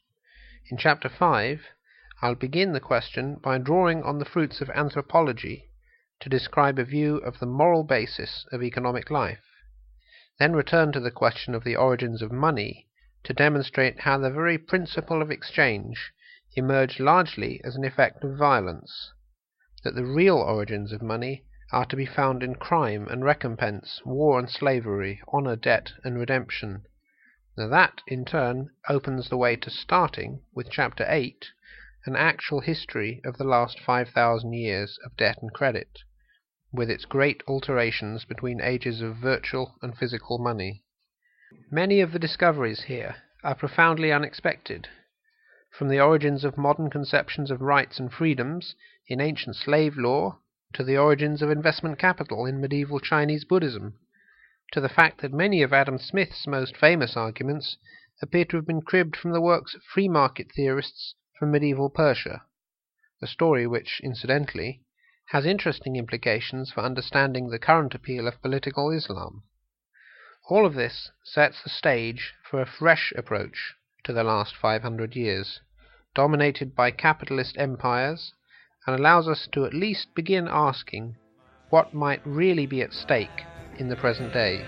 In chapter five, I'll begin the question by drawing on the fruits of anthropology to describe a view of the moral basis of economic life, then return to the question of the origins of money to demonstrate how the very principle of exchange emerged largely as an effect of violence, that the real origins of money are to be found in crime and recompense, war and slavery, honour, debt and redemption. Now that, in turn, opens the way to starting, with chapter eight, an actual history of the last five thousand years of debt and credit, with its great alterations between ages of virtual and physical money. Many of the discoveries here are profoundly unexpected, from the origins of modern conceptions of rights and freedoms in ancient slave law, to the origins of investment capital in medieval Chinese Buddhism, to the fact that many of Adam Smith's most famous arguments appear to have been cribbed from the works of free market theorists from medieval Persia, a story which, incidentally, has interesting implications for understanding the current appeal of political Islam. All of this sets the stage for a fresh approach to the last five hundred years, dominated by capitalist empires, and allows us to at least begin asking what might really be at stake in the present day.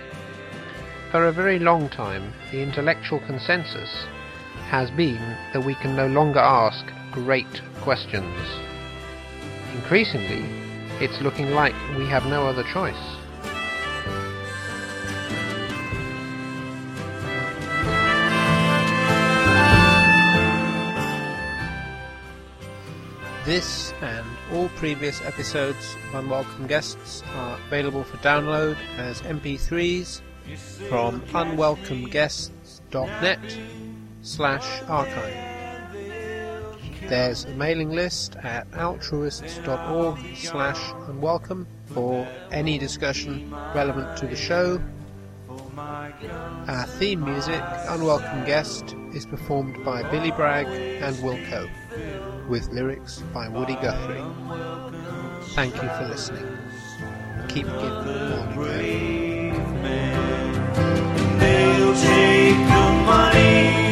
For a very long time, the intellectual consensus has been that we can no longer ask great questions. Increasingly, it's looking like we have no other choice. This and all previous episodes of Unwelcome Guests are available for download as M P threes from unwelcomeguests.net slash archive. There's a mailing list at altruists.org slash unwelcome for any discussion relevant to the show. Our theme music, Unwelcome Guest, is performed by Billy Bragg and Wilco, with lyrics by Woody Guthrie. Thank you for listening. Keep giving morning. They'll take the money.